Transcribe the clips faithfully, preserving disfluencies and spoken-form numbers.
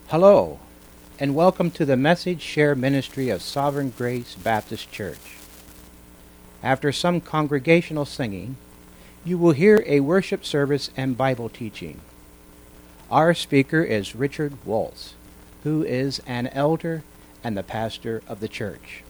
Hello, and welcome to the Message Share Ministry of Sovereign Grace Baptist Church. After some congregational singing, you will hear a worship service and Bible teaching. Our speaker is Richard Waltz, who is an elder and the pastor of the church.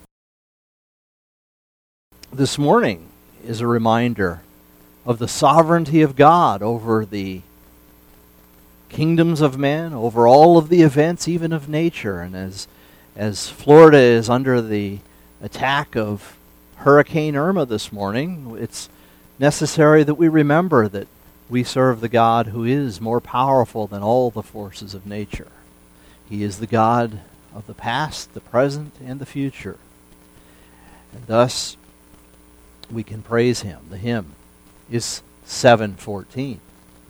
This morning is a reminder of the sovereignty of God over the kingdoms of men, over all of the events, even of nature. And as as Florida is under the attack of Hurricane Irma this morning, it's necessary that we remember that we serve the God who is more powerful than all the forces of nature. He is the God of the past, the present, and the future. And thus, we can praise Him. The hymn is seven fourteen.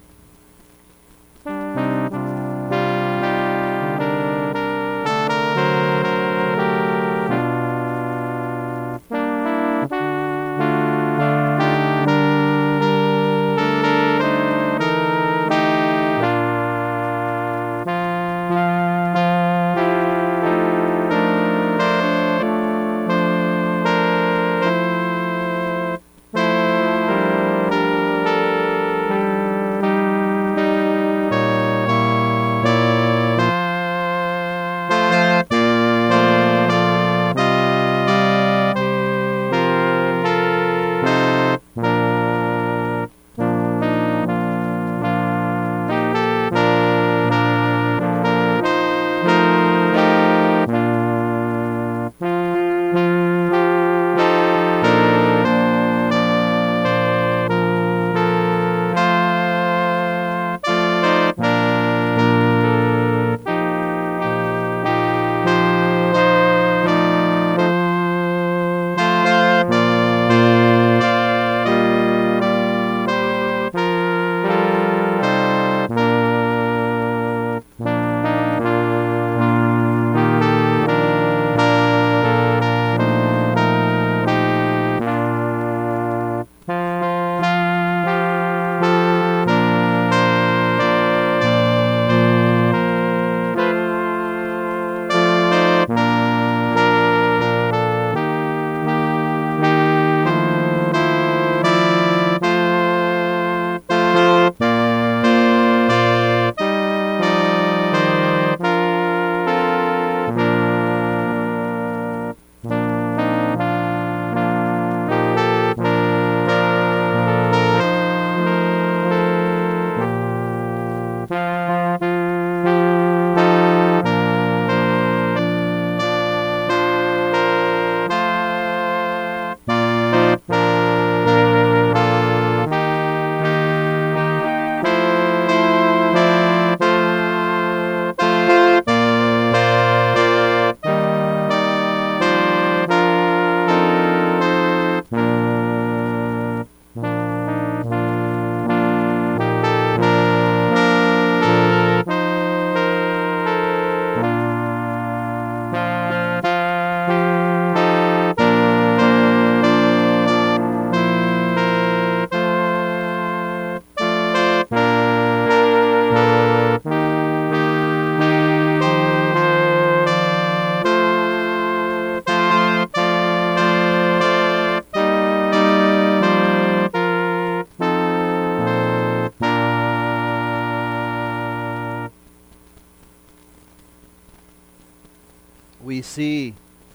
We see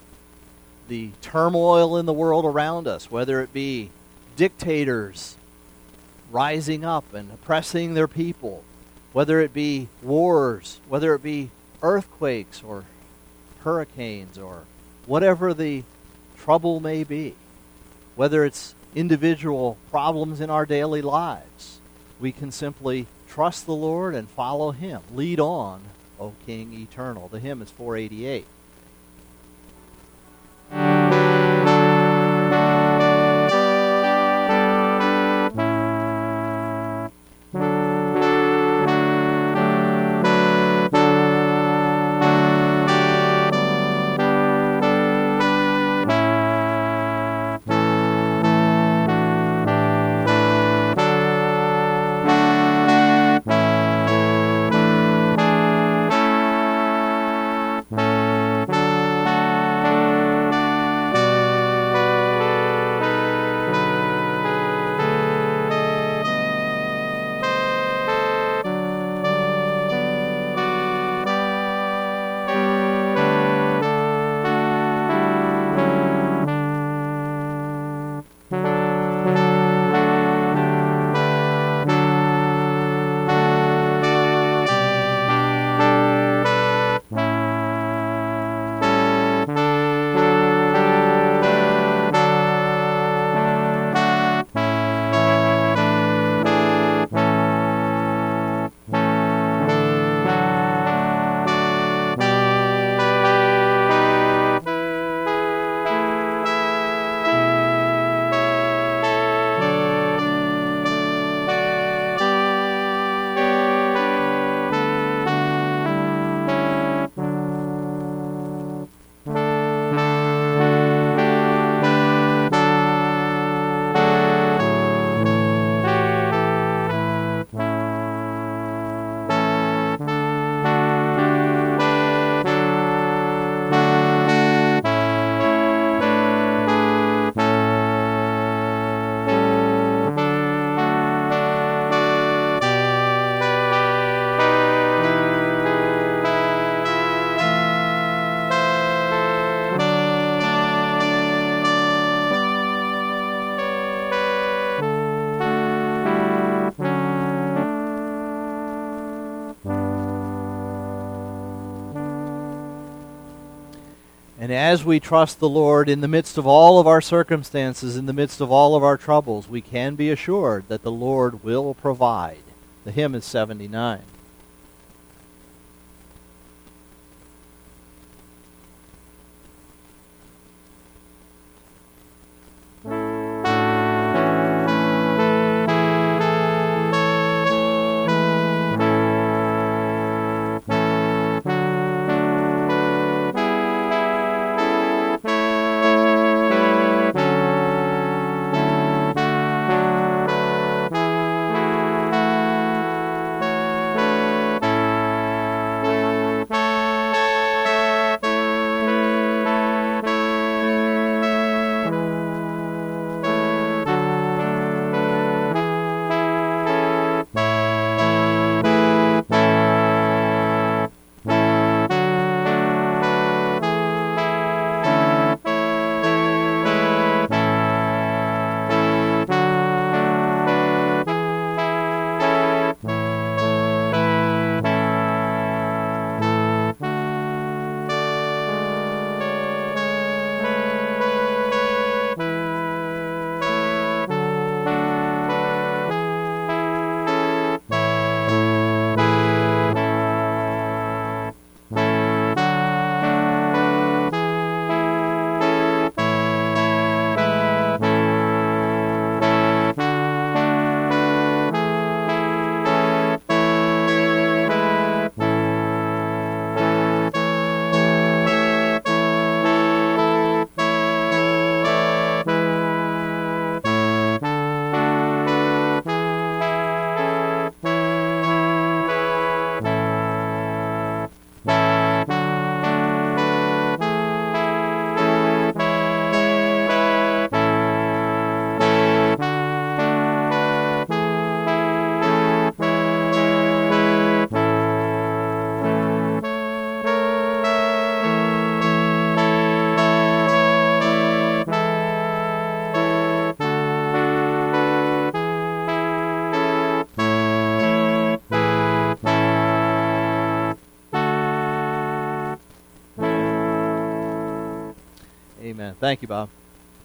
the turmoil in the world around us, whether it be dictators rising up and oppressing their people, whether it be wars, whether it be earthquakes or hurricanes or whatever the trouble may be, whether it's individual problems in our daily lives. We can simply trust the Lord and follow Him. Lead on, O King eternal. The hymn is four eighty-eight. And as we trust the Lord in the midst of all of our circumstances, in the midst of all of our troubles, we can be assured that the Lord will provide. The hymn is seventy-nine. Amen. Thank you, Bob.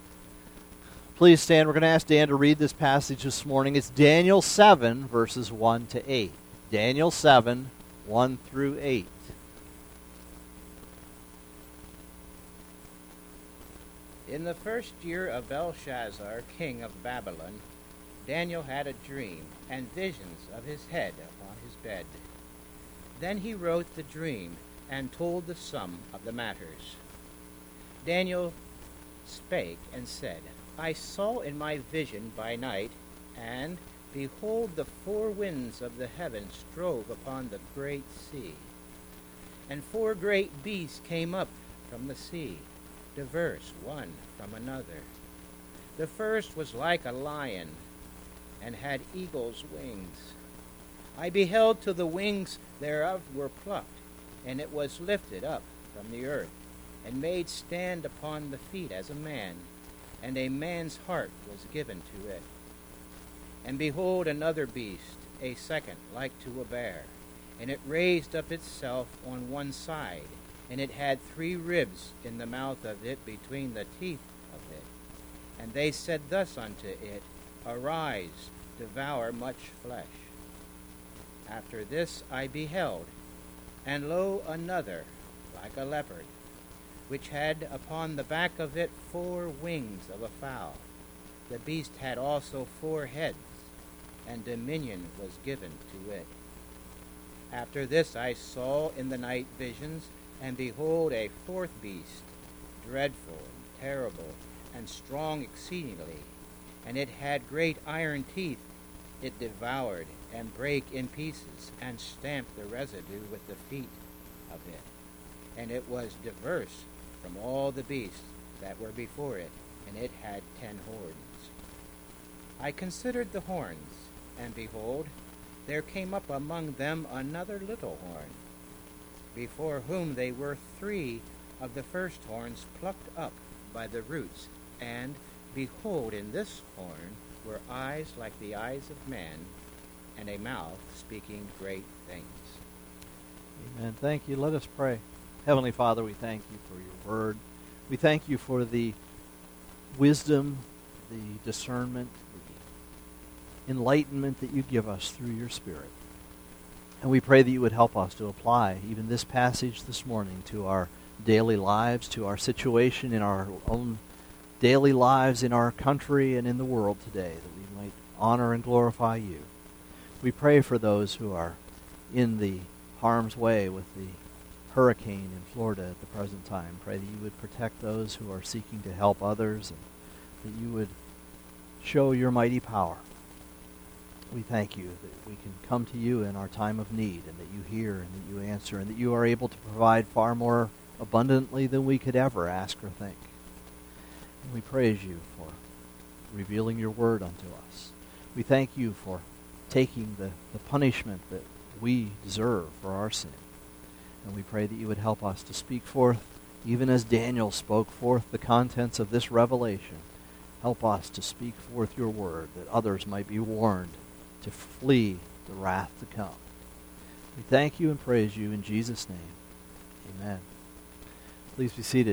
Please stand. We're going to ask Dan to read this passage this morning. It's Daniel seven, verses one to eight. Daniel seven, one through eight. In the first year of Belshazzar, king of Babylon, Daniel had a dream and visions of his head upon his bed. Then he wrote the dream and told the sum of the matters. Daniel spake and said, I saw in my vision by night, and behold, the four winds of the heaven strove upon the great sea. And four great beasts came up from the sea, diverse one from another. The first was like a lion, and had eagle's wings. I beheld till the wings thereof were plucked, and it was lifted up from the earth, and made stand upon the feet as a man, and a man's heart was given to it. And behold, another beast, a second, like to a bear, and it raised up itself on one side, and it had three ribs in the mouth of it between the teeth of it. And they said thus unto it, Arise, devour much flesh. After this I beheld, and lo, another, like a leopard, which had upon the back of it four wings of a fowl. The beast had also four heads, and dominion was given to it. After this I saw in the night visions, and behold, a fourth beast, dreadful and terrible, and strong exceedingly, and it had great iron teeth. It devoured and brake in pieces, and stamped the residue with the feet of it. And it was diverse from all the beasts that were before it, and it had ten horns. I considered the horns, and behold, there came up among them another little horn, before whom they were three of the first horns plucked up by the roots, and behold, in this horn were eyes like the eyes of man, and a mouth speaking great things. Amen. Thank you. Let us pray. Heavenly Father, we thank you for your word. We thank you for the wisdom, the discernment, the enlightenment that you give us through your Spirit. And we pray that you would help us to apply even this passage this morning to our daily lives, to our situation in our own daily lives in our country and in the world today, that we might honor and glorify you. We pray for those who are in the harm's way with the hurricane in Florida at the present time. Pray that you would protect those who are seeking to help others, and that you would show your mighty power. We thank you that we can come to you in our time of need, and that you hear and that you answer, and that you are able to provide far more abundantly than we could ever ask or think. And we praise you for revealing your word unto us. We thank you for taking the, the punishment that we deserve for our sin. And we pray that you would help us to speak forth, even as Daniel spoke forth the contents of this revelation. Help us to speak forth your word, that others might be warned to flee the wrath to come. We thank you and praise you in Jesus' name. Amen. Please be seated.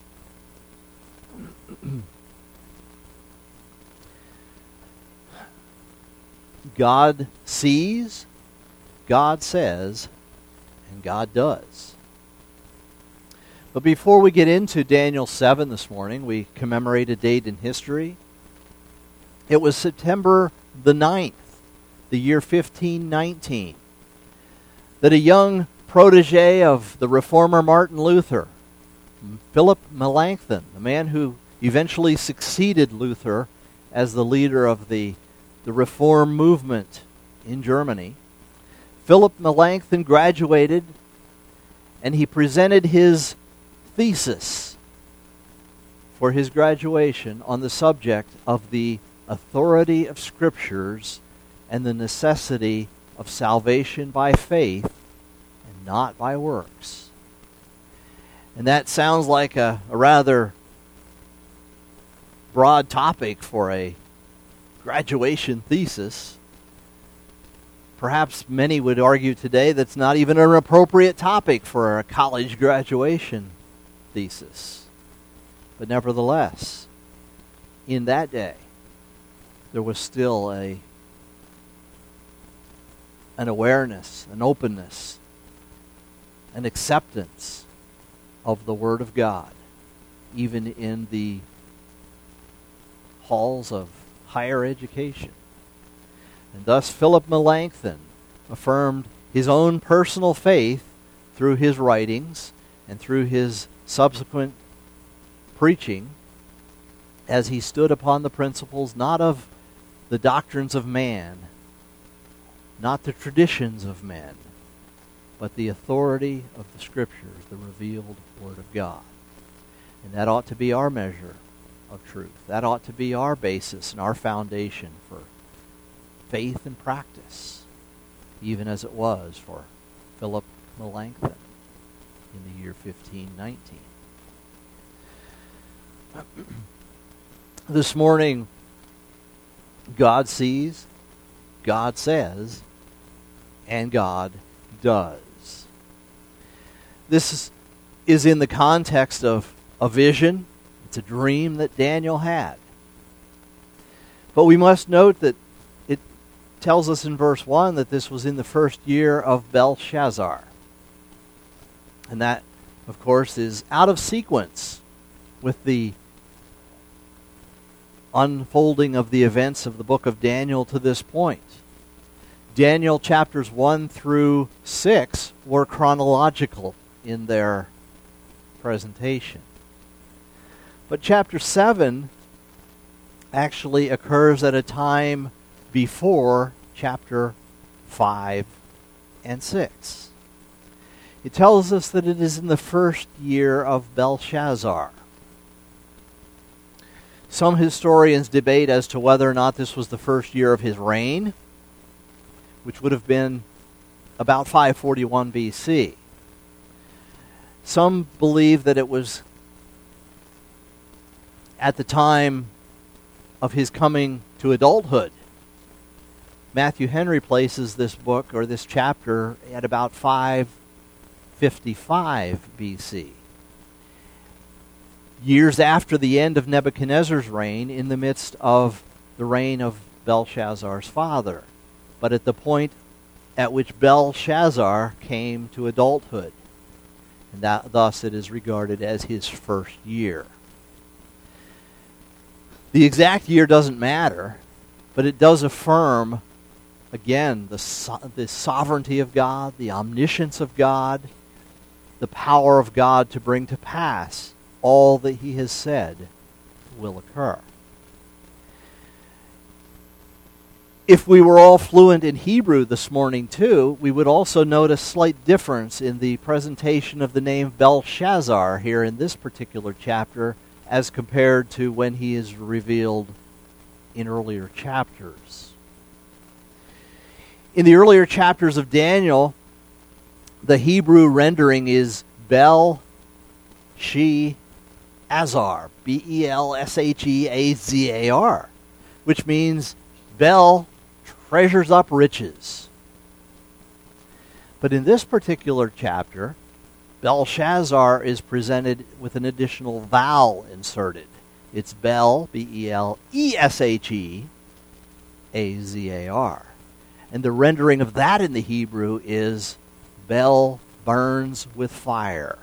God sees, God says, and God does. But before we get into Daniel seven this morning, we commemorate a date in history. It was September the ninth, the year fifteen nineteen, that a young protege of the reformer Martin Luther, Philip Melanchthon, the man who eventually succeeded Luther as the leader of the, the Reform movement in Germany, Philip Melanchthon graduated, and he presented his thesis for his graduation on the subject of the authority of Scriptures and the necessity of salvation by faith and not by works. And that sounds like a, a rather broad topic for a graduation thesis. Perhaps many would argue today that's not even an appropriate topic for a college graduation thesis. But nevertheless, in that day, there was still a an awareness, an openness, an acceptance of the Word of God, even in the halls of higher education. And thus Philip Melanchthon affirmed his own personal faith through his writings and through his subsequent preaching, as he stood upon the principles not of the doctrines of man, not the traditions of men, but the authority of the Scriptures, the revealed Word of God. And that ought to be our measure of truth. That ought to be our basis and our foundation for faith and practice, even as it was for Philip Melanchthon in the year fifteen nineteen. This morning, God sees, God says, and God does. This is, is in the context of a vision. It's a dream that Daniel had. But we must note that it tells us in verse one that this was in the first year of Belshazzar. And that, of course, is out of sequence with the unfolding of the events of the book of Daniel to this point. Daniel chapters one through six were chronological in their presentation. But chapter seven actually occurs at a time before chapter five and six. It tells us that it is in the first year of Belshazzar. Some historians debate as to whether or not this was the first year of his reign, which would have been about five forty-one B C. Some believe that it was at the time of his coming to adulthood. Matthew Henry places this book, or this chapter, at about five fifty-five B C. years after the end of Nebuchadnezzar's reign, in the midst of the reign of Belshazzar's father, but at the point at which Belshazzar came to adulthood. And that, thus it is regarded as his first year. The exact year doesn't matter, but it does affirm, again, the, so- the sovereignty of God, the omniscience of God, the power of God to bring to pass all that he has said will occur. If we were all fluent in Hebrew this morning too, we would also note a slight difference in the presentation of the name Belshazzar here in this particular chapter as compared to when he is revealed in earlier chapters. In the earlier chapters of Daniel, the Hebrew rendering is Bel-She-Azar, B E L S H E A Z A R, which means Bel treasures up riches. But in this particular chapter, Belshazzar is presented with an additional vowel inserted. It's Bel, B E L E S H E A Z A R. And the rendering of that in the Hebrew is Bel burns with fire.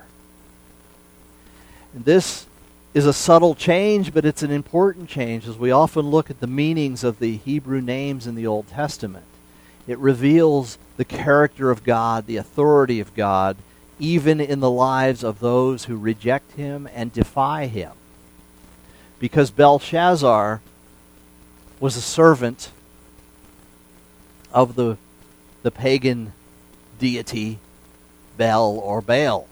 And this is a subtle change, but it's an important change as we often look at the meanings of the Hebrew names in the Old Testament. It reveals the character of God, the authority of God, even in the lives of those who reject him and defy him. Because Belshazzar was a servant of the, the pagan deity Bel or Baal.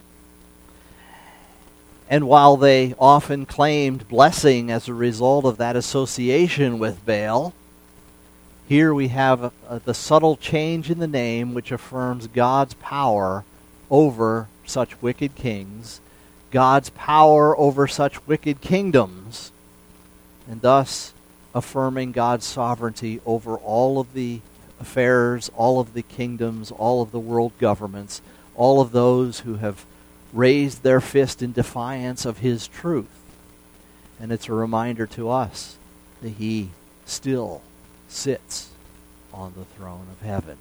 And while they often claimed blessing as a result of that association with Baal, here we have uh, the subtle change in the name which affirms God's power over such wicked kings, God's power over such wicked kingdoms, and thus affirming God's sovereignty over all of the affairs, all of the kingdoms, all of the world governments, all of those who have raised their fist in defiance of his truth. And it's a reminder to us that he still sits on the throne of heaven.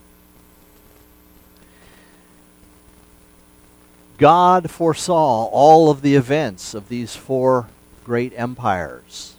God foresaw all of the events of these four great empires.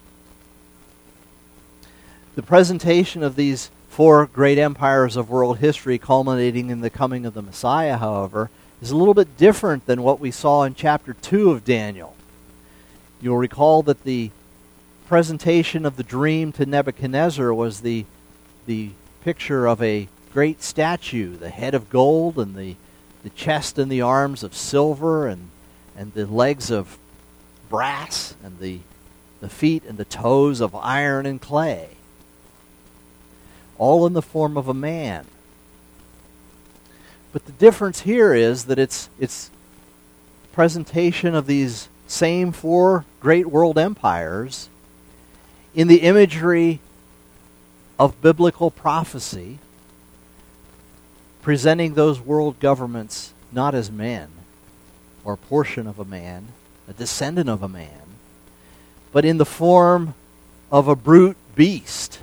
The presentation of these four great empires of world history culminating in the coming of the Messiah, however, is a little bit different than what we saw in chapter two of Daniel. You'll recall that the presentation of the dream to Nebuchadnezzar was the, the picture of a great statue, the head of gold and the, the chest and the arms of silver and, and the legs of brass and the, the feet and the toes of iron and clay, all in the form of a man. But the difference here is that it's it's presentation of these same four great world empires in the imagery of biblical prophecy, presenting those world governments not as men or a portion of a man, a descendant of a man, but in the form of a brute beast.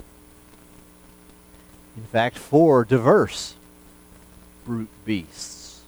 In fact, four diverse brute beasts.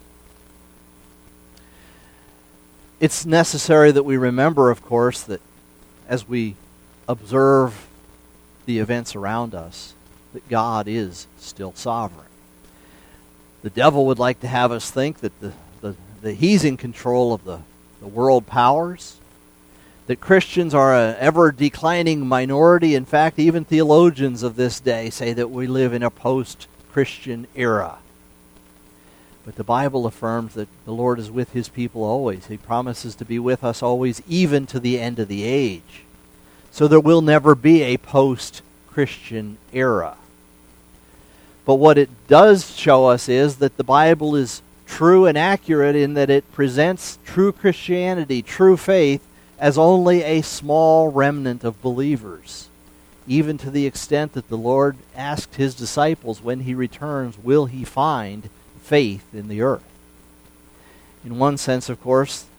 It's necessary that we remember, of course, that as we observe the events around us, that God is still sovereign. The devil would like to have us think that the, the, the he's in control of the, the world powers, that Christians are an ever-declining minority. In fact, even theologians of this day say that we live in a post-Christian era. But the Bible affirms that the Lord is with his people always. He promises to be with us always, even to the end of the age. So there will never be a post-Christian era. But what it does show us is that the Bible is true and accurate in that it presents true Christianity, true faith, as only a small remnant of believers, even to the extent that the Lord asked his disciples when he returns, will he find faith in the earth? In one sense, of course,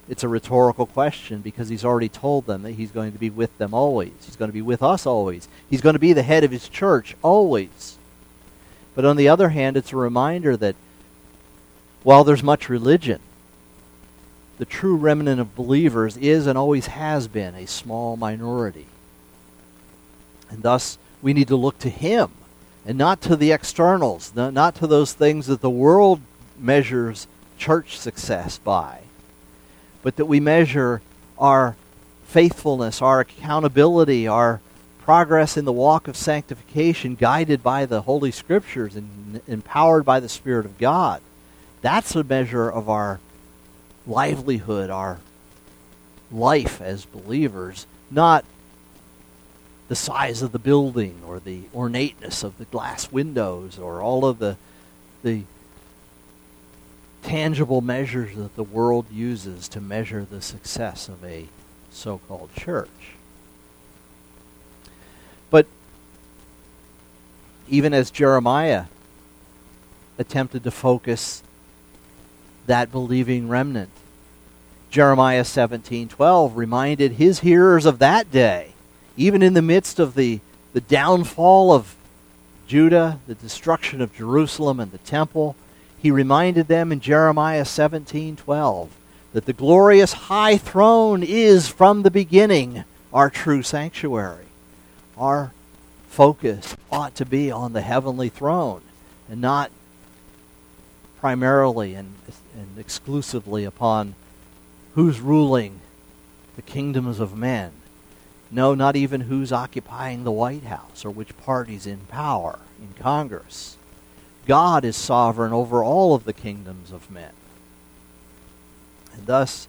it's a rhetorical question because he's already told them that he's going to be with them always. He's going to be with us always. He's going to be the head of his church always. But on the other hand, it's a reminder that while there's much religion, the true remnant of believers is and always has been a small minority. And thus, we need to look to him and not to the externals, not to those things that the world measures church success by, but that we measure our faithfulness, our accountability, our progress in the walk of sanctification, guided by the Holy Scriptures and empowered by the Spirit of God. That's a measure of our livelihood, our life as believers, not the size of the building or the ornateness of the glass windows or all of the the tangible measures that the world uses to measure the success of a so-called church. But even as Jeremiah attempted to focus that believing remnant, Jeremiah seventeen twelve reminded his hearers of that day, even in the midst of the, the downfall of Judah, the destruction of Jerusalem and the temple, he reminded them in Jeremiah seventeen twelve that the glorious high throne is from the beginning our true sanctuary. Our focus ought to be on the heavenly throne and not primarily and, and exclusively upon who's ruling the kingdoms of men. No, not even who's occupying the White House or which party's in power in Congress. God is sovereign over all of the kingdoms of men. And thus,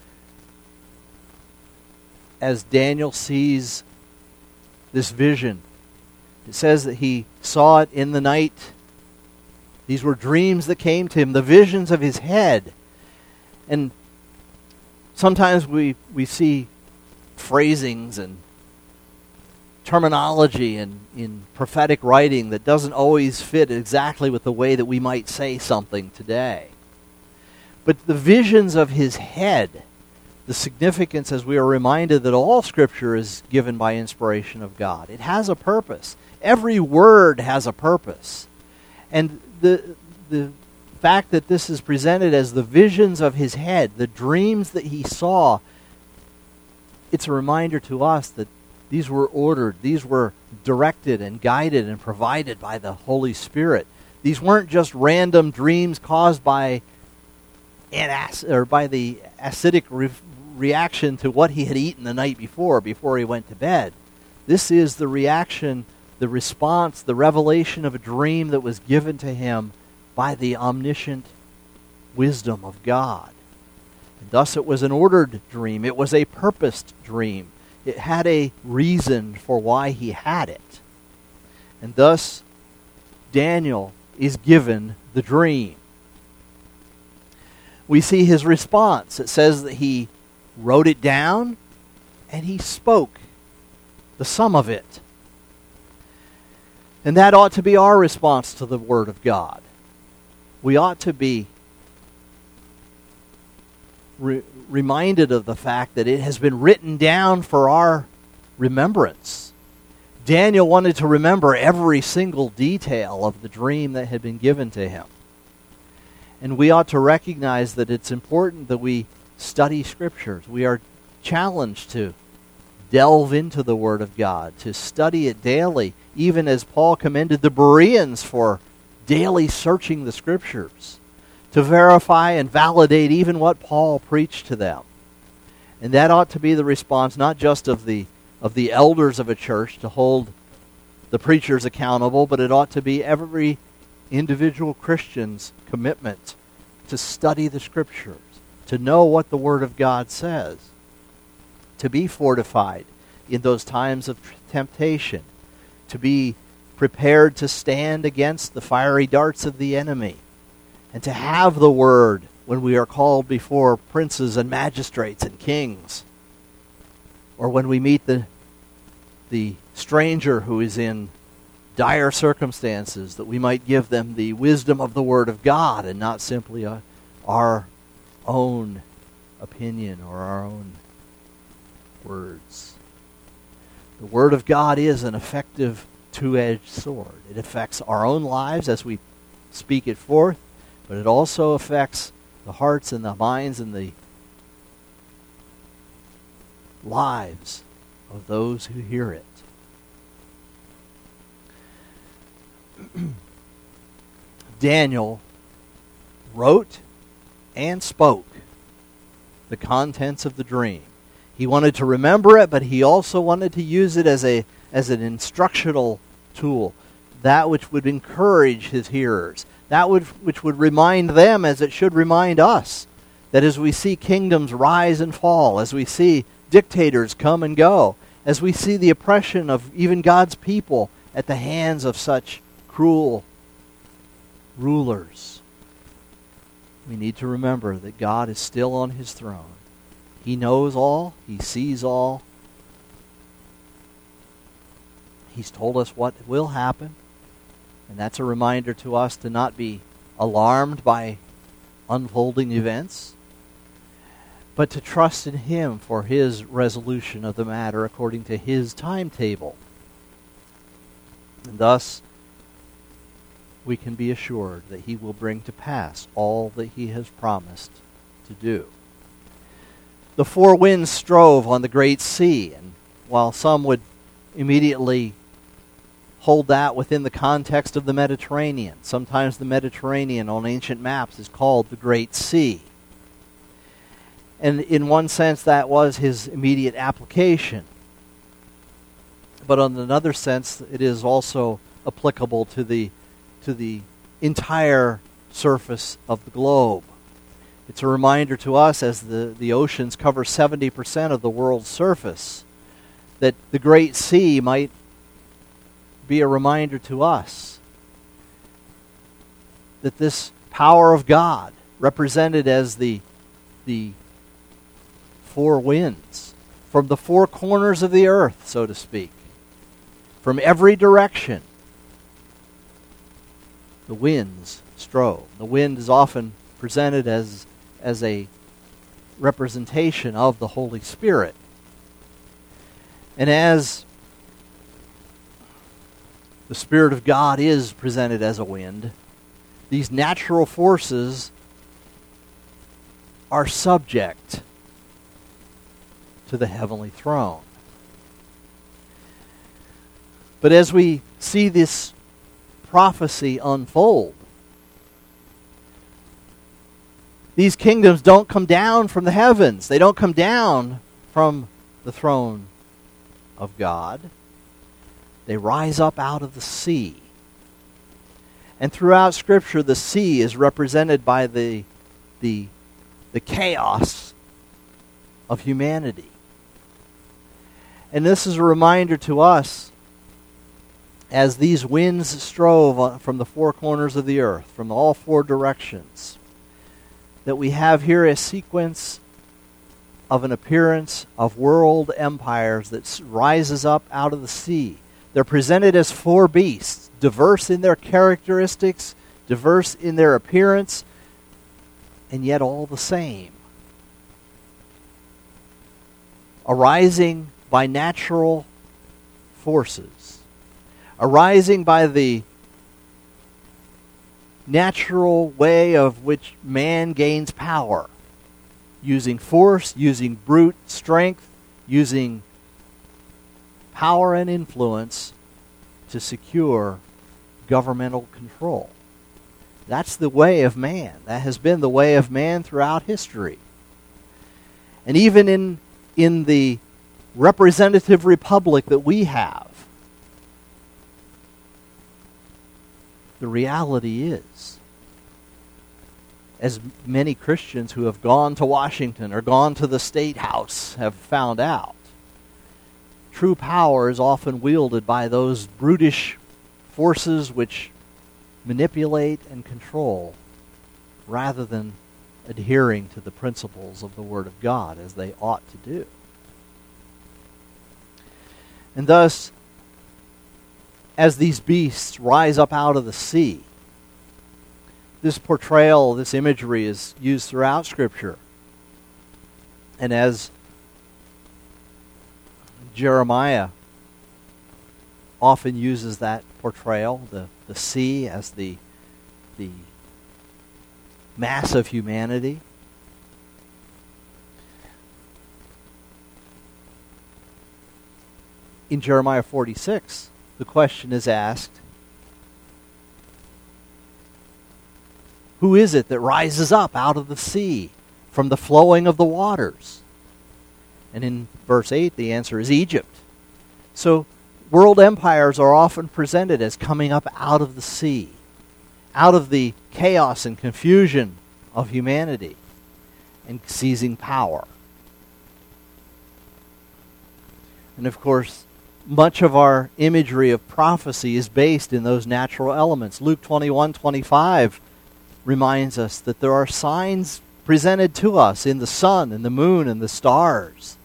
as Daniel sees this vision, it says that he saw it in the night. These were dreams that came to him, the visions of his head. And sometimes we, we see phrasings and terminology in, in prophetic writing that doesn't always fit exactly with the way that we might say something today. But the visions of his head, the significance, as we are reminded that all Scripture is given by inspiration of God. It has a purpose. Every word has a purpose. And the the fact that this is presented as the visions of his head, the dreams that he saw, it's a reminder to us that these were ordered, these were directed and guided and provided by the Holy Spirit. These weren't just random dreams caused by an ac- or by the acidic re- reaction to what he had eaten the night before, before he went to bed. This is the reaction, the response, the revelation of a dream that was given to him by the omniscient wisdom of God. And thus it was an ordered dream. It was a purposed dream. It had a reason for why he had it. And thus, Daniel is given the dream. We see his response. It says that he wrote it down and he spoke the sum of it. And that ought to be our response to the Word of God. We ought to be re- reminded of the fact that it has been written down for our remembrance. Daniel wanted to remember every single detail of the dream that had been given to him. And we ought to recognize that it's important that we study Scriptures. We are challenged to delve into the Word of God, to study it daily, even as Paul commended the Bereans for daily searching the Scriptures, to verify and validate even what Paul preached to them. And that ought to be the response not just of the of the elders of a church to hold the preachers accountable, but it ought to be every individual Christian's commitment to study the Scriptures, to know what the Word of God says, to be fortified in those times of temptation, to be prepared to stand against the fiery darts of the enemy, and to have the Word when we are called before princes and magistrates and kings, or when we meet the the stranger who is in dire circumstances, that we might give them the wisdom of the Word of God and not simply a, our own opinion or our own words. The Word of God is an effective two-edged sword. It affects our own lives as we speak it forth, but it also affects the hearts and the minds and the lives of those who hear it. Daniel wrote and spoke the contents of the dream. He wanted to remember it, but he also wanted to use it as a as an instructional tool, that which would encourage his hearers, that would, which would remind them, as it should remind us, that as we see kingdoms rise and fall, as we see dictators come and go, as we see the oppression of even God's people at the hands of such cruel rulers, we need to remember that God is still on his throne. He knows all. He sees all. He's told us what will happen. And that's a reminder to us to not be alarmed by unfolding events, but to trust in him for his resolution of the matter according to his timetable. And thus, we can be assured that he will bring to pass all that he has promised to do. The four winds strove on the great sea, and while some would immediately hold that within the context of the Mediterranean, sometimes the Mediterranean on ancient maps is called the Great Sea. And in one sense, that was his immediate application. But on another sense, it is also applicable to the to the entire surface of the globe. It's a reminder to us, as the, the oceans cover seventy percent of the world's surface, that the Great Sea might be a reminder to us that this power of God, represented as the, the four winds, from the four corners of the earth, so to speak, from every direction, the winds strove. The wind is often presented as, as a representation of the Holy Spirit. And as the Spirit of God is presented as a wind, these natural forces are subject to the heavenly throne. But as we see this prophecy unfold, these kingdoms don't come down from the heavens. They don't come down from the throne of God. They rise up out of the sea. And throughout Scripture, the sea is represented by the, the, the chaos of humanity. And this is a reminder to us, as these winds strove from the four corners of the earth, from all four directions, that we have here a sequence of an appearance of world empires that rises up out of the sea. They're presented as four beasts, diverse in their characteristics, diverse in their appearance, and yet all the same. Arising by natural forces, arising by the natural way of which man gains power, using force, using brute strength, using power and influence to secure governmental control. That's the way of man. That has been the way of man throughout history. And even in, in the representative republic that we have, the reality is, as many Christians who have gone to Washington or gone to the State House have found out, true power is often wielded by those brutish forces which manipulate and control, rather than adhering to the principles of the Word of God as they ought to do. And thus, as these beasts rise up out of the sea, this portrayal, this imagery is used throughout Scripture. And as Jeremiah often uses that portrayal, the, the sea as the, the mass of humanity, in Jeremiah forty-six, the question is asked, who is it that rises up out of the sea from the flowing of the waters? And in verse eight, the answer is Egypt. So world empires are often presented as coming up out of the sea, out of the chaos and confusion of humanity, and seizing power. And of course, much of our imagery of prophecy is based in those natural elements. Luke twenty-one twenty-five reminds us that there are signs presented to us in the sun and the moon and the stars,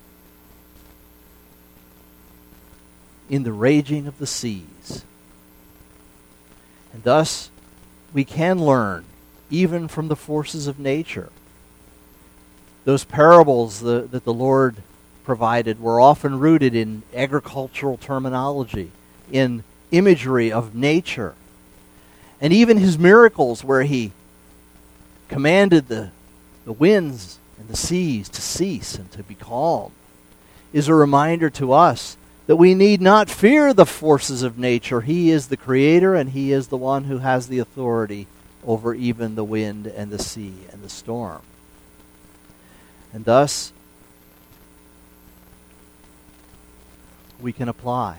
in the raging of the seas. And thus, we can learn even from the forces of nature. Those parables the, that the Lord provided were often rooted in agricultural terminology, in imagery of nature. And even his miracles where he commanded the, the winds and the seas to cease and to be calm is a reminder to us that we need not fear the forces of nature. He is the creator, and he is the one who has the authority over even the wind and the sea and the storm. And thus, we can apply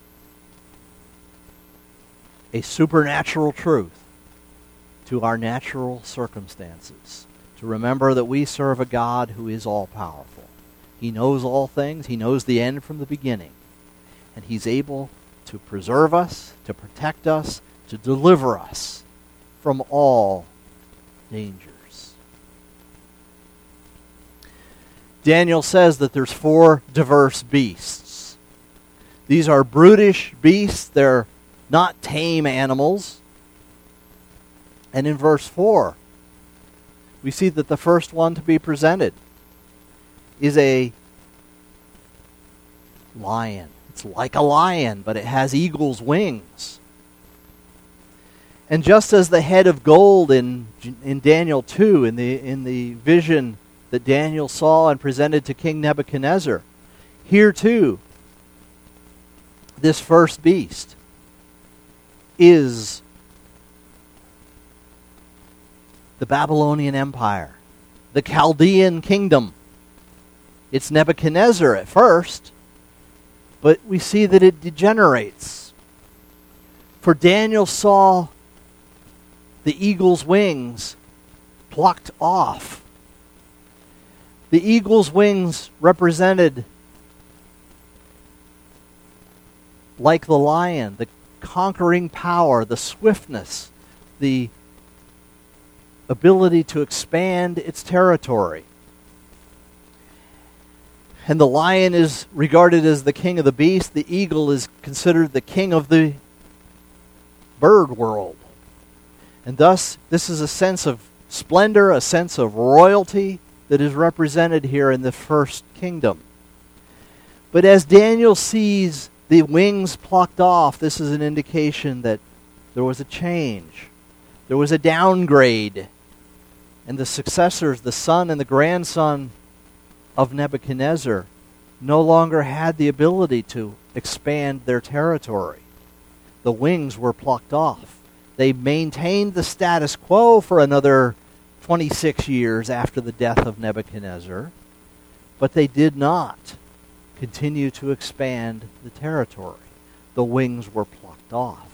a supernatural truth to our natural circumstances, to remember that we serve a God who is all-powerful. He knows all things. He knows the end from the beginning. And he's able to preserve us, to protect us, to deliver us from all dangers. Daniel says that there's four diverse beasts. These are brutish beasts. They're not tame animals. And in verse four, we see that the first one to be presented is a lion. It's like a lion, but it has eagle's wings. And just as the head of gold in in Daniel two, in the in the vision that Daniel saw and presented to King Nebuchadnezzar, here too, this first beast is the Babylonian Empire, the Chaldean kingdom. It's Nebuchadnezzar at first, but we see that it degenerates. For Daniel saw the eagle's wings plucked off. The eagle's wings represented, like the lion, the conquering power, the swiftness, the ability to expand its territory. And the lion is regarded as the king of the beast. The eagle is considered the king of the bird world. And thus, this is a sense of splendor, a sense of royalty that is represented here in the first kingdom. But as Daniel sees the wings plucked off, this is an indication that there was a change. There was a downgrade. And the successors, the son and the grandson of Nebuchadnezzar, no longer had the ability to expand their territory. The wings were plucked off. They maintained the status quo for another twenty-six years after the death of Nebuchadnezzar, but they did not continue to expand the territory. The wings were plucked off.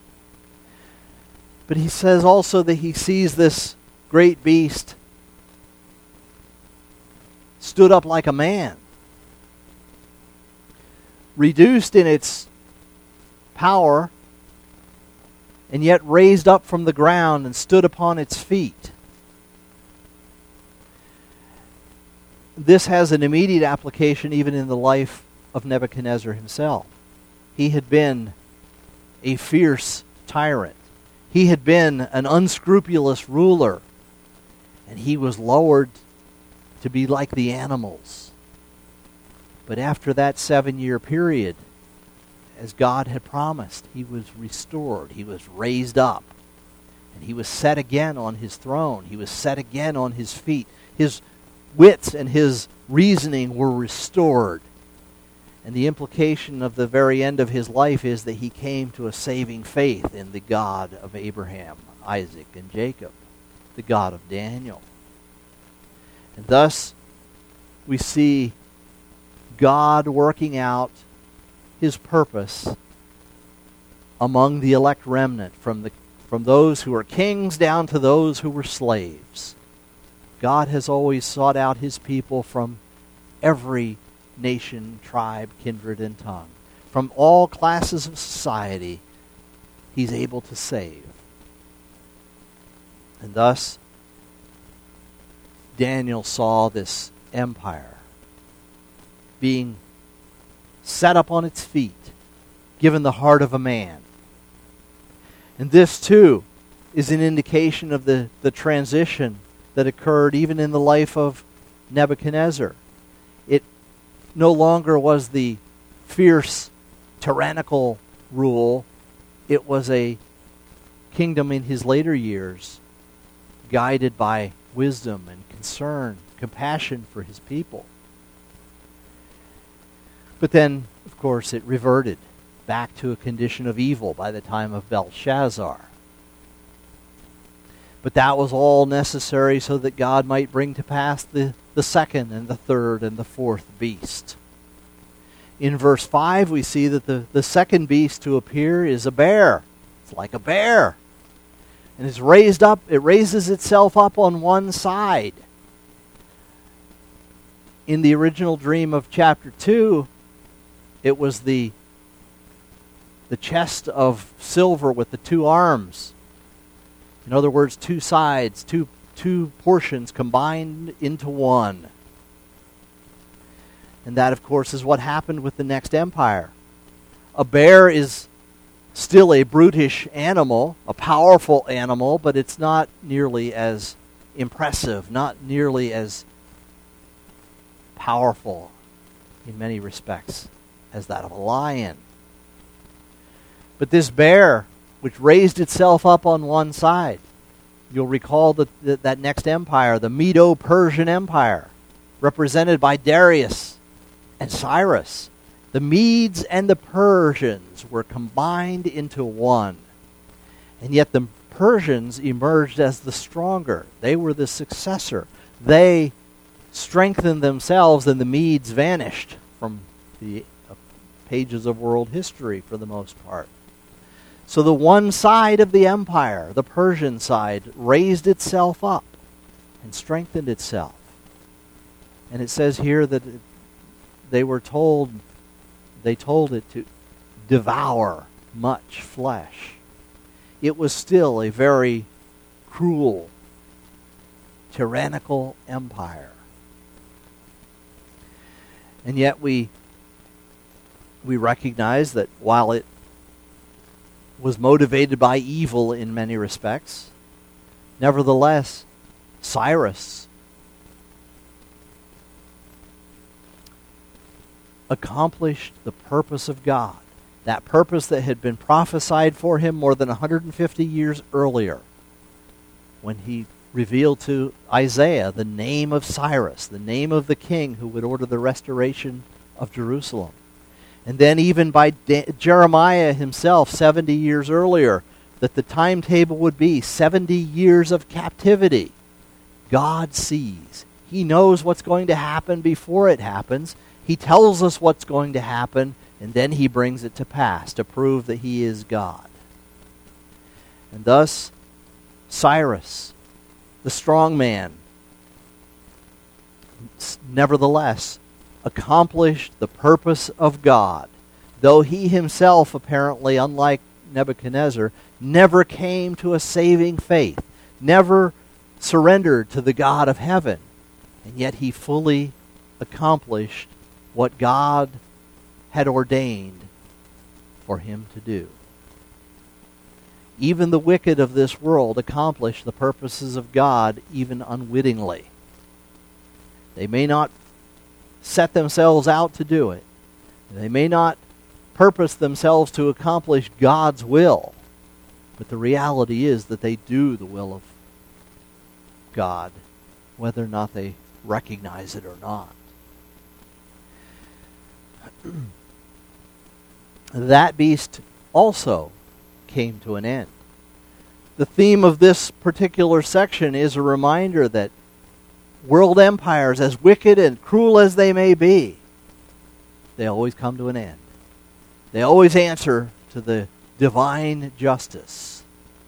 But he says also that he sees this great beast stood up like a man, reduced in its power, and yet raised up from the ground and stood upon its feet. This has an immediate application even in the life of Nebuchadnezzar himself. He had been a fierce tyrant. He had been an unscrupulous ruler, and he was lowered to be like the animals. But after that seven-year period, as God had promised, he was restored. He was raised up. And he was set again on his throne. He was set again on his feet. His wits and his reasoning were restored. And the implication of the very end of his life is that he came to a saving faith in the God of Abraham, Isaac, and Jacob, the God of Daniel. And thus, we see God working out his purpose among the elect remnant, from the from those who were kings down to those who were slaves. God has always sought out his people from every nation, tribe, kindred, and tongue. From all classes of society, he's able to save. And thus, Daniel saw this empire being set up on its feet, given the heart of a man. And this, too, is an indication of the, the transition that occurred even in the life of Nebuchadnezzar. It no longer was the fierce, tyrannical rule. It was a kingdom in his later years, guided by wisdom and concern, compassion for his people. But then, of course, it reverted back to a condition of evil by the time of Belshazzar. But that was all necessary so that God might bring to pass the, the second and the third and the fourth beast. In verse five, we see that the, the second beast to appear is a bear. It's like a bear. And it's raised up, it raises itself up on one side. In the original dream of chapter two, it was the the chest of silver with the two arms. In other words, two sides, two, two portions combined into one. And that, of course, is what happened with the next empire. A bear is still a brutish animal, a powerful animal, but it's not nearly as impressive, not nearly as powerful in many respects as that of a lion. But this bear, which raised itself up on one side, you'll recall that that, that next empire, the Medo-Persian Empire, represented by Darius and Cyrus. The Medes and the Persians were combined into one. And yet the Persians emerged as the stronger. They were the successor. They strengthened themselves, and the Medes vanished from the pages of world history for the most part. So the one side of the empire, the Persian side, raised itself up and strengthened itself. And it says here that it, they were told, they told it to devour much flesh. It was still a very cruel, tyrannical empire. And yet we we recognize that while it was motivated by evil in many respects, nevertheless, Cyrus accomplished the purpose of God, that purpose that had been prophesied for him more than one hundred fifty years earlier, when he revealed to Isaiah the name of Cyrus, the name of the king who would order the restoration of Jerusalem. And then even by De- Jeremiah himself, seventy years earlier, that the timetable would be seventy years of captivity. God sees. He knows what's going to happen before it happens. He tells us what's going to happen, and then he brings it to pass to prove that he is God. And thus, Cyrus, the strong man, nevertheless, accomplished the purpose of God, though he himself, apparently, unlike Nebuchadnezzar, never came to a saving faith, never surrendered to the God of heaven, and yet he fully accomplished what God had ordained for him to do. Even the wicked of this world accomplish the purposes of God even unwittingly. They may not set themselves out to do it. They may not purpose themselves to accomplish God's will. But the reality is that they do the will of God, whether or not they recognize it or not. That beast also came to an end. The theme of this particular section is a reminder that world empires, as wicked and cruel as they may be, they always come to an end. They always answer to the divine justice.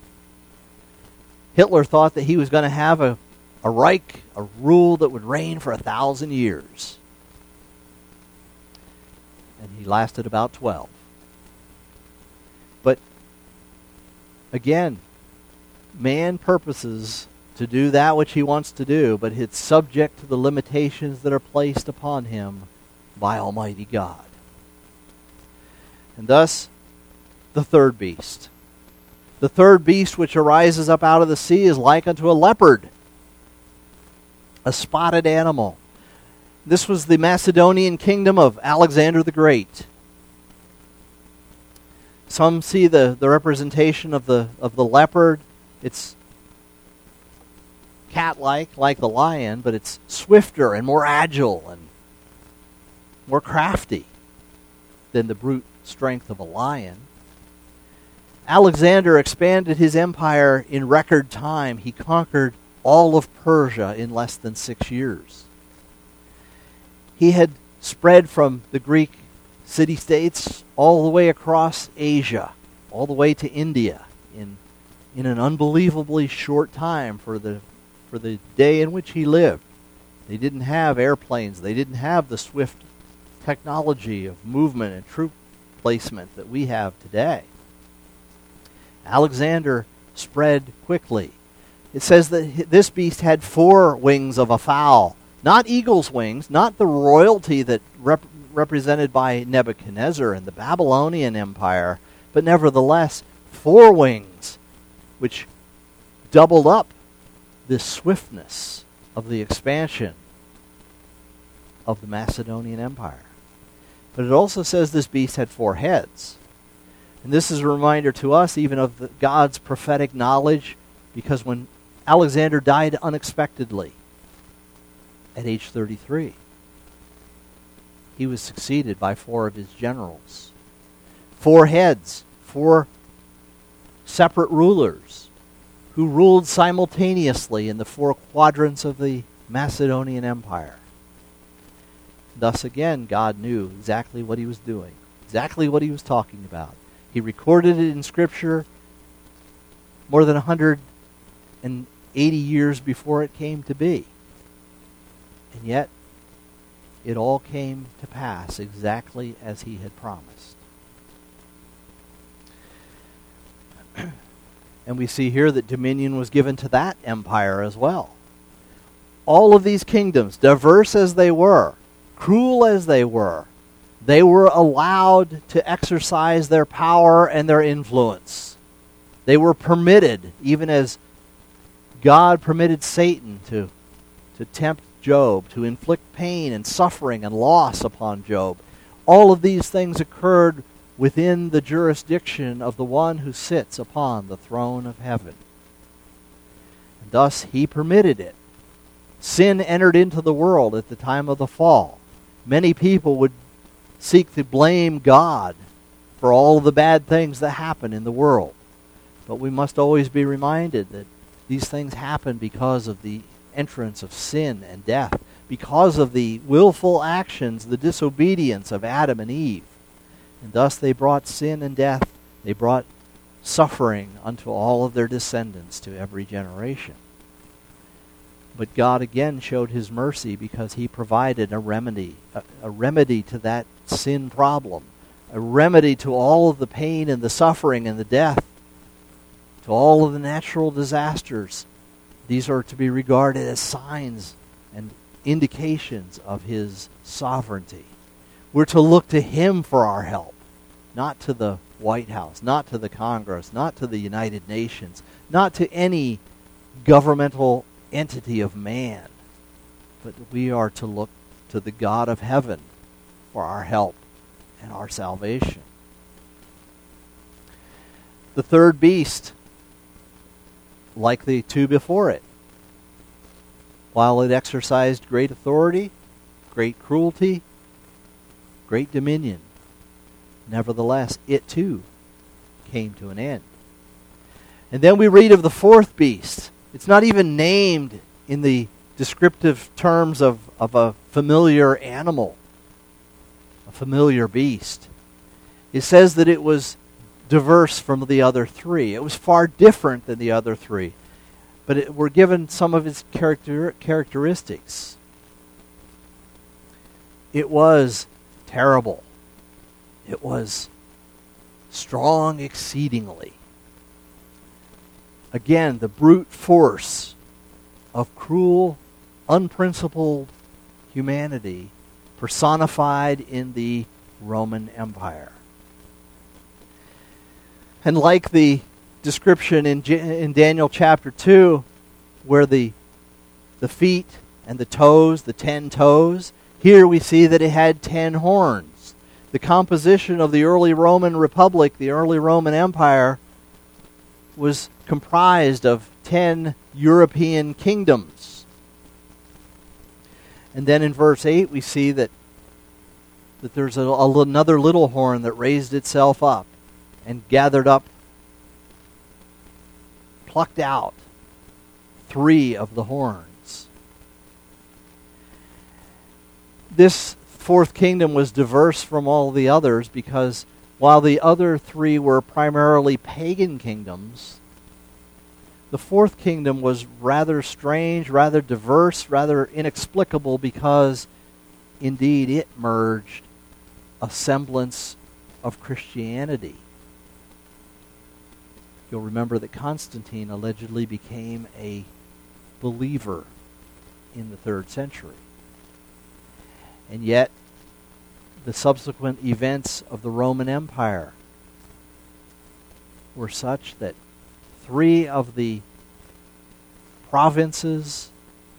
Hitler thought that he was going to have a, a Reich, a rule that would reign for a thousand years. And he lasted about twelve. But again, man purposes to do that which he wants to do, but it's subject to the limitations that are placed upon him by Almighty God. And thus, the third beast. The third beast which arises up out of the sea is like unto a leopard, a spotted animal. This was the Macedonian kingdom of Alexander the Great. Some see the, the representation of the of the leopard. It's cat-like, like the lion, but it's swifter and more agile and more crafty than the brute strength of a lion. Alexander expanded his empire in record time. He conquered all of Persia in less than six years. He had spread from the Greek city-states all the way across Asia, all the way to India in in an unbelievably short time for the for the day in which he lived. They didn't have airplanes. They didn't have the swift technology of movement and troop placement that we have today. Alexander spread quickly. It says that this beast had four wings of a fowl. Not eagle's wings, not the royalty that rep- represented by Nebuchadnezzar and the Babylonian Empire, but nevertheless four wings, which doubled up this swiftness of the expansion of the Macedonian Empire. But it also says this beast had four heads. And this is a reminder to us even of the, God's prophetic knowledge, because when Alexander died unexpectedly at age thirty-three, he was succeeded by four of his generals. Four heads, four separate rulers who ruled simultaneously in the four quadrants of the Macedonian Empire. Thus again, God knew exactly what he was doing, exactly what he was talking about. He recorded it in Scripture more than one hundred eighty years before it came to be. And yet, it all came to pass exactly as he had promised. And we see here that dominion was given to that empire as well. All of these kingdoms, diverse as they were, cruel as they were, they were allowed to exercise their power and their influence. They were permitted, even as God permitted Satan to, to tempt Job, to inflict pain and suffering and loss upon Job. All of these things occurred within the jurisdiction of the one who sits upon the throne of heaven. And thus he permitted it. Sin entered into the world at the time of the fall. Many people would seek to blame God for all of the bad things that happen in the world. But we must always be reminded that these things happen because of the entrance of sin and death, because of the willful actions, the disobedience of Adam and Eve. And thus they brought sin and death. They brought suffering unto all of their descendants to every generation. But God again showed his mercy because he provided a remedy, a, a remedy to that sin problem, a remedy to all of the pain and the suffering and the death, to all of the natural disasters. These are to be regarded as signs and indications of his sovereignty. We're to look to him for our help, not to the White House, not to the Congress, not to the United Nations, not to any governmental entity of man, but we are to look to the God of heaven for our help and our salvation. The third beast, like the two before it, while it exercised great authority, great cruelty, great dominion, nevertheless, it too came to an end. And then we read of the fourth beast. It's not even named in the descriptive terms of, of a familiar animal, a familiar beast. It says that it was diverse from the other three. It was far different than the other three. But it, we're given some of its character, characteristics. It was terrible. It was strong exceedingly. Again, the brute force of cruel, unprincipled humanity personified in the Roman Empire. And like the description in, in Daniel chapter two, where the, the feet and the toes, the ten toes, here we see that it had ten horns. The composition of the early Roman Republic, the early Roman Empire, was comprised of ten European kingdoms. And then in verse eight we see that, that there's a, a, another little horn that raised itself up and gathered up, plucked out three of the horns. This fourth kingdom was diverse from all the others because while the other three were primarily pagan kingdoms, the fourth kingdom was rather strange, rather diverse, rather inexplicable because indeed it merged a semblance of Christianity. You'll remember that Constantine allegedly became a believer in the third century. And yet, the subsequent events of the Roman Empire were such that three of the provinces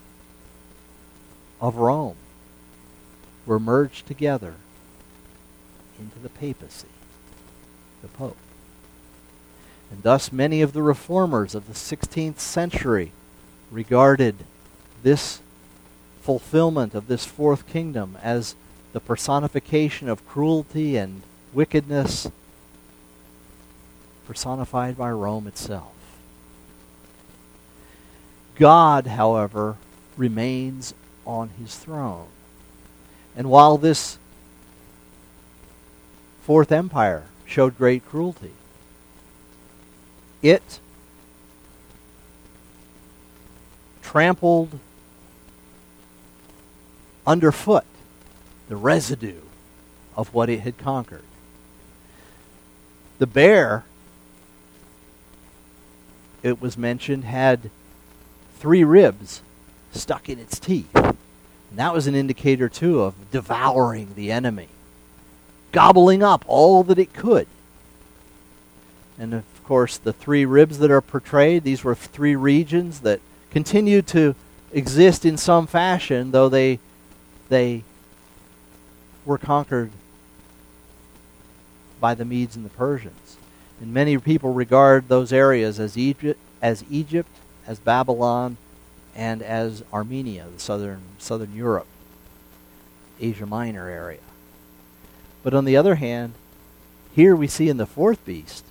of Rome were merged together into the papacy, the Pope. And thus many of the reformers of the sixteenth century regarded this fulfillment of this fourth kingdom as the personification of cruelty and wickedness personified by Rome itself. God, however, remains on his throne. And while this fourth empire showed great cruelty, it trampled underfoot the residue of what it had conquered. The bear, it was mentioned, had three ribs stuck in its teeth. And that was an indicator, too, of devouring the enemy, gobbling up all that it could. And of course, the three ribs that are portrayed, these were three regions that continued to exist in some fashion, though they they were conquered by the Medes and the Persians. And many people regard those areas as Egypt, as Egypt, as Babylon, and as Armenia, the southern southern Europe, Asia Minor area. But on the other hand, here we see in the fourth beast,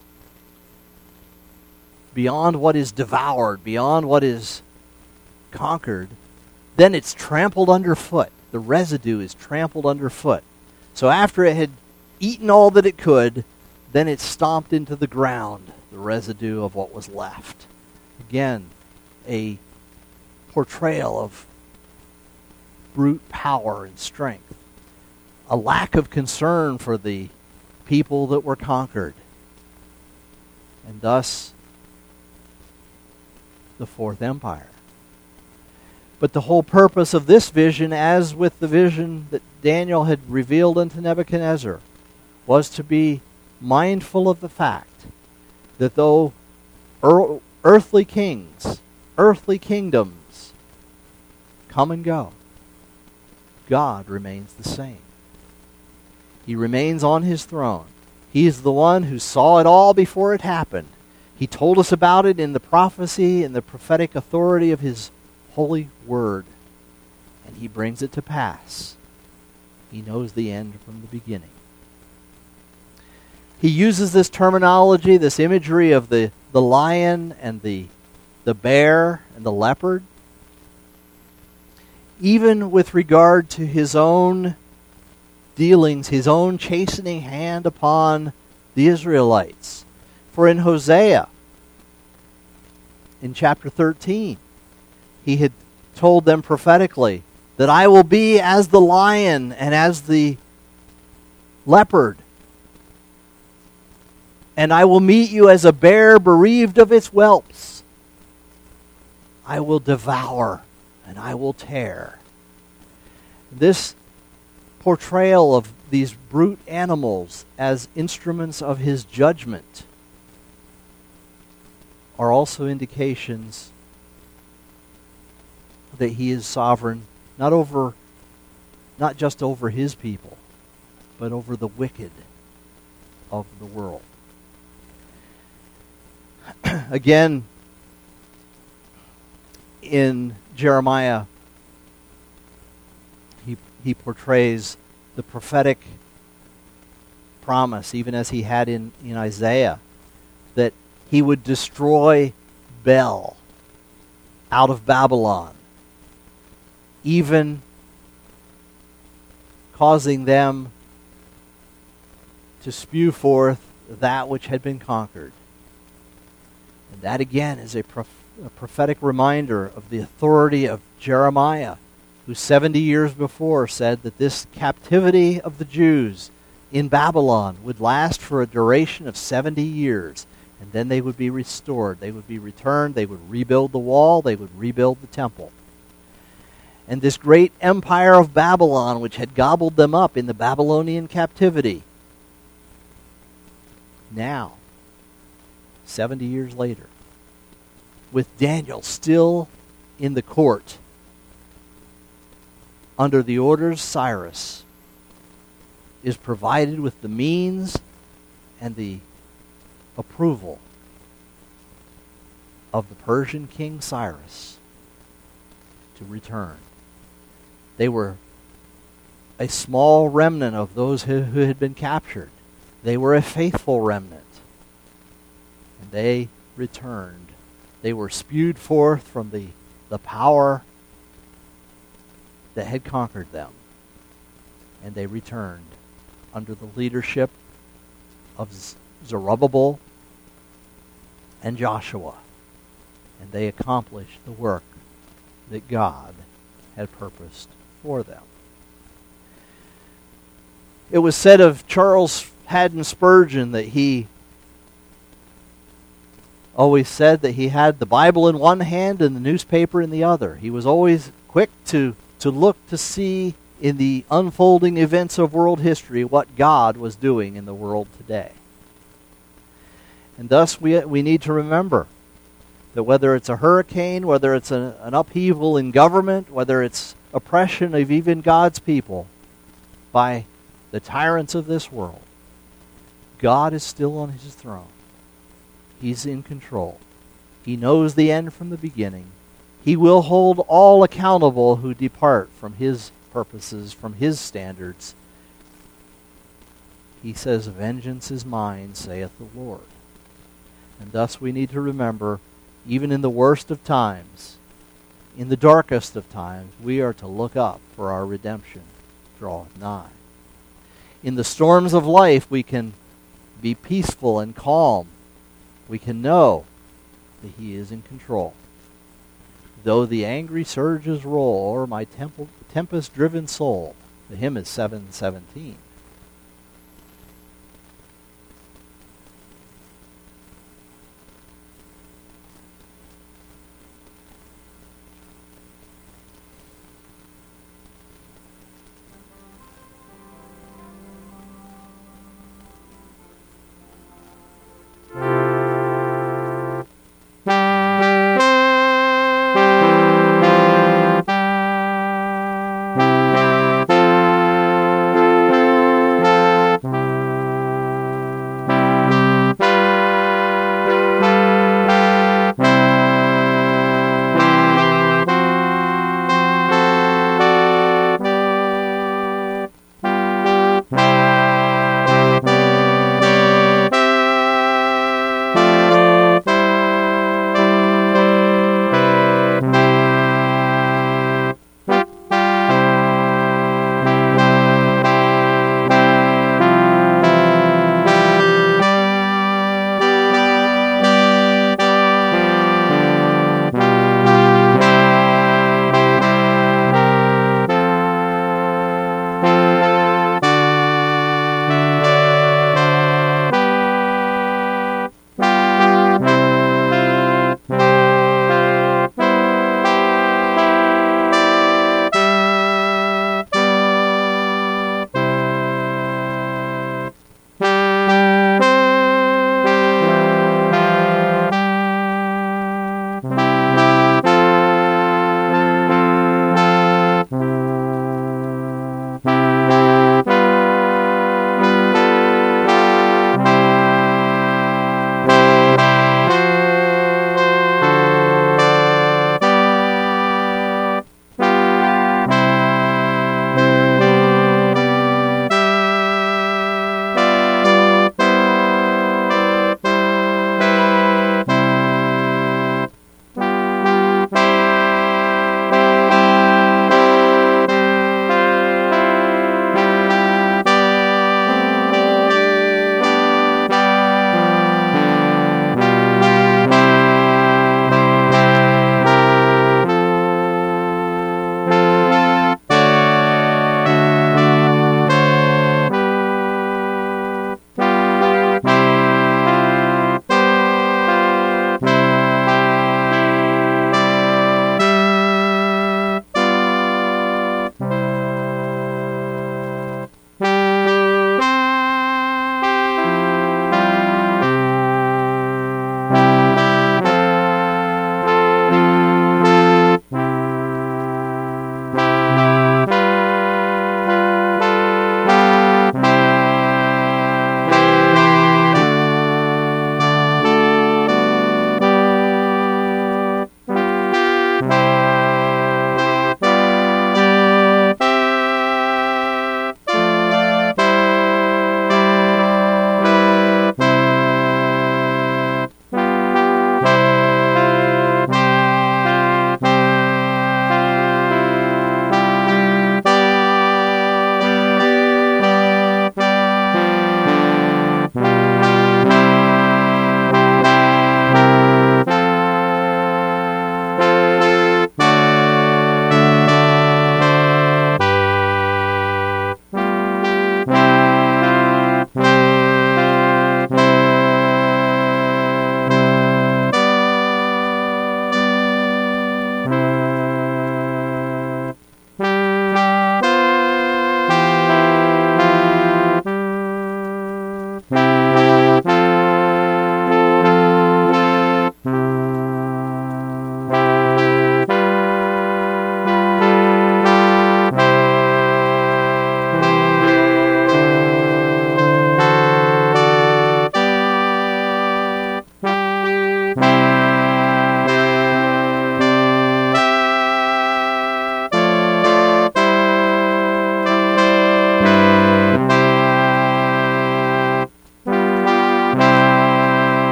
beyond what is devoured, beyond what is conquered, then it's trampled underfoot. The residue is trampled underfoot. So after it had eaten all that it could, then it stomped into the ground, the residue of what was left. Again, a portrayal of brute power and strength. A lack of concern for the people that were conquered. And thus, the Fourth Empire. But the whole purpose of this vision, as with the vision that Daniel had revealed unto Nebuchadnezzar, was to be mindful of the fact that though earthly kings, earthly kingdoms come and go, God remains the same. He remains on his throne. He is the one who saw it all before it happened. He told us about it in the prophecy and the prophetic authority of his holy word. And he brings it to pass. He knows the end from the beginning. He uses this terminology, this imagery of the, the lion and the, the bear and the leopard, even with regard to his own dealings, his own chastening hand upon the Israelites. For in Hosea, in chapter thirteen, he had told them prophetically that I will be as the lion and as the leopard, and I will meet you as a bear bereaved of its whelps. I will devour and I will tear. This portrayal of these brute animals as instruments of his judgment are also indications that he is sovereign not over not just over his people, but over the wicked of the world. Again, in Jeremiah, he he portrays the prophetic promise, even as he had in, in Isaiah, that he would destroy Bel out of Babylon, even causing them to spew forth that which had been conquered. And that again is a, prof- a prophetic reminder of the authority of Jeremiah, who seventy years before said that this captivity of the Jews in Babylon would last for a duration of seventy years, and then they would be restored. They would be returned. They would rebuild the wall. They would rebuild the temple. And this great empire of Babylon, which had gobbled them up in the Babylonian captivity, now, seventy years later, with Daniel still in the court, under the orders of Cyrus, is provided with the means and the approval of the Persian king Cyrus to return. They were a small remnant of those who, who had been captured. They were a faithful remnant. And they returned. They were spewed forth from the, the power that had conquered them. And they returned under the leadership of Zerubbabel and Joshua. And they accomplished the work that God had purposed for them. It was said of Charles Haddon Spurgeon that he always said that he had the Bible in one hand and the newspaper in the other. He was always quick to, to look to see in the unfolding events of world history what God was doing in the world today. And thus we, we need to remember that whether it's a hurricane, whether it's a, an upheaval in government, whether it's oppression of even God's people by the tyrants of this world, God is still on his throne. He's in control. He knows the end from the beginning. He will hold all accountable who depart from his purposes, from his standards. He says, "Vengeance is mine, saith the Lord." And thus we need to remember, even in the worst of times, in the darkest of times, we are to look up, for our redemption draweth nigh. In the storms of life, we can be peaceful and calm. We can know that he is in control. Though the angry surges roll o'er my temple, tempest-driven soul. The hymn is seven seventeen.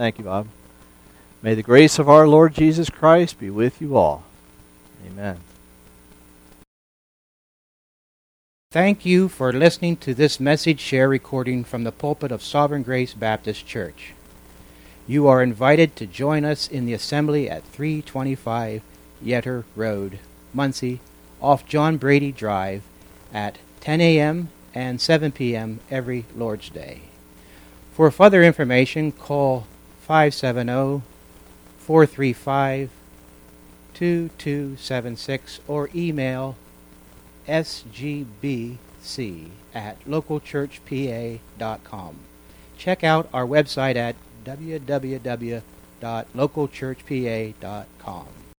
Thank you, Bob. May the grace of our Lord Jesus Christ be with you all. Amen. Thank you for listening to this message share recording from the pulpit of Sovereign Grace Baptist Church. You are invited to join us in the assembly at three twenty-five Yetter Road, Muncie, off John Brady Drive at ten a.m. and seven p.m. every Lord's Day. For further information, call five seven zero, four three five, two two seven six or email s g b c at local church p a dot com. Check out our website at w w w dot local church p a dot com.